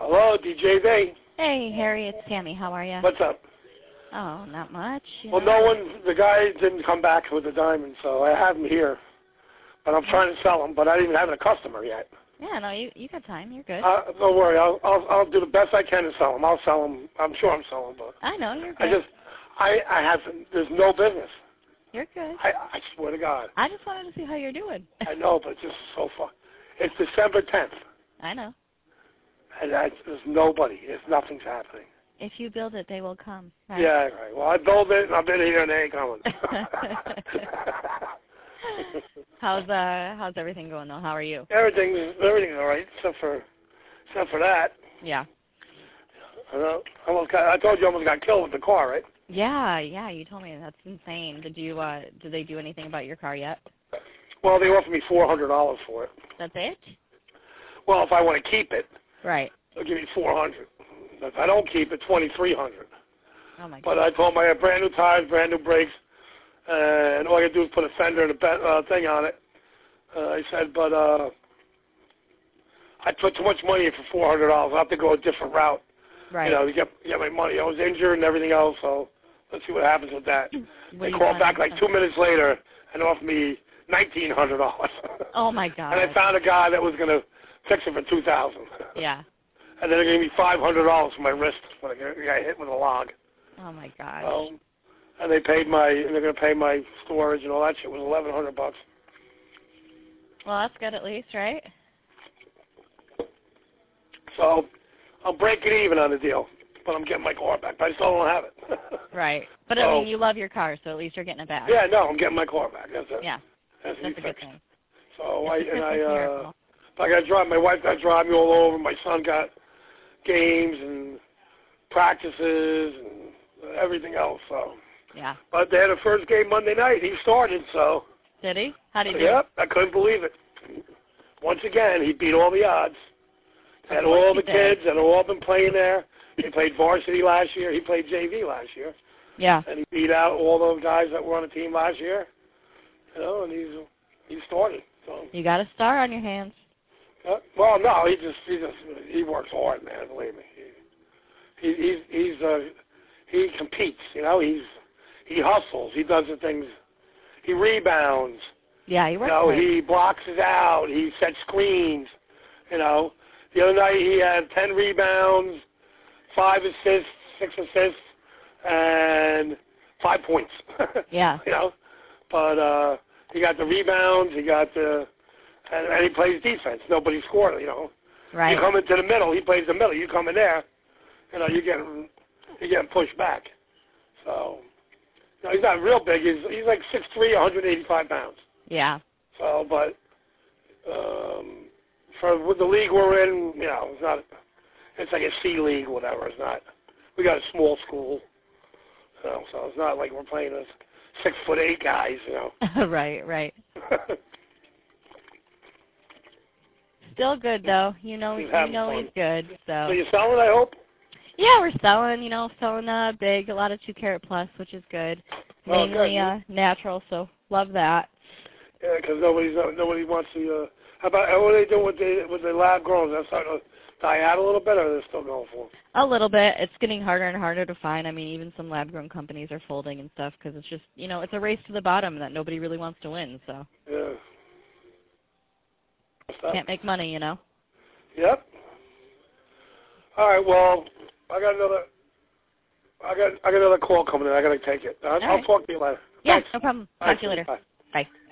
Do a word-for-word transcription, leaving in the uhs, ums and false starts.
Hello, D J V. Hey, Harry, it's Tammy. How are you? What's up? Oh, not much. Well, know. no one, the guy didn't come back with the diamond, so I have him here. But I'm trying to sell them, but I didn't even have a customer yet. Yeah, no, you you got time. You're good. Uh, don't worry, I'll, I'll I'll do the best I can to sell them. I'll sell them. I'm sure I'm selling, but I know you're good. I just, I I have, there's no business. You're good. I I swear to God. I just wanted to see how you're doing. I know, but it's just so far. It's December tenth. I know. And I, there's nobody. There's nothing's happening. If you build it, they will come. Right? Yeah, right. Well, I built it, and I've been here, and they ain't coming. how's uh how's everything going though? How are you? Everything's everything's all right, except for except for that. Yeah. I know. I almost got, I told you I almost got killed with the car, right? Yeah, yeah. You told me that's insane. Did you uh did they do anything about your car yet? Well, they offered me four hundred dollars for it. That's it? Well, if I want to keep it, right, they'll give me four hundred. If I don't keep it, twenty three hundred. Oh my God. But I told them I had brand new tires, brand new brakes, and all I got to do is put a fender and a be- uh, thing on it. Uh, I said, but uh, I put too much money in for four hundred dollars. I have to go a different route. Right. You know, to get get my money. I was injured and everything else, so let's see what happens with that. They called back like two minutes later and offered me nineteen hundred dollars. Oh my God. And I found a guy that was going to fix it for two thousand. Yeah. And then they gave me five hundred dollars for my wrist when I got hit with a log. Oh my gosh. Um, and they paid my, and they're going to pay my storage and all that shit. It was eleven hundred bucks. Well, that's good at least, right? So I'm breaking even on the deal, but I'm getting my car back. But I still don't have it. Right. But so, I mean, you love your car, so at least you're getting it back. Yeah, no, I'm getting my car back. That's it. Yeah. That's, That's a good thing. So I it's and a I, uh, miracle. I got to drive. My wife got to drive me all over. My son got games and practices and everything else. So. Yeah. But they had a first game Monday night. He started, so. Did he? How did he do? Yep, I couldn't believe it. Once again, he beat all the odds. Had all the kids that had all been playing there. He played varsity last year. He played J V last year. Yeah. And he beat out all those guys that were on the team last year. You know, and he's he started. So. You got a star on your hands. Uh, well, no, he just he just he works hard, man. Believe me. He, he he's he's uh he competes. You know, he's he hustles. He does the things. He rebounds. Yeah, he works You know, hard. he blocks it out. He sets screens. You know, the other night he had ten rebounds, five assists, six assists, and five points. Yeah. You know, but uh, he got the rebounds. He got the, and, and he plays defense. Nobody scored. You know. Right. You come into the middle. He plays the middle. You come in there. You know, you get you getting pushed back. So, you know, he's not real big. He's he's like six three, one hundred eighty-five pounds. Yeah. So, but um, for with the league we're in, you know, it's not. It's like a C league, whatever. It's not. We got a small school, you know, so it's not like we're playing as six foot eight guys, you know. Right, right. Still good though. You know, He's you having know fun. he's good. So. So you selling, I hope. Yeah, we're selling. You know, selling uh big, a lot of two carat plus, which is good. Oh, Mainly good. uh natural, so love that. Yeah, because nobody's nobody wants to. Uh, how about what are they doing with the with the lab grown? That's starting to die out a little bit, or they're still going for them? A little bit. It's getting harder and harder to find. I mean, even some lab-grown companies are folding and stuff because it's just, you know, it's a race to the bottom that nobody really wants to win. So Yeah. can't make money, you know. Yep. All right. Well, I got another. I got I got another call coming in. I got to take it. I'll, I'll right. talk to you later. Yeah, Thanks. no problem. All Talk right, to you later. bye. Bye.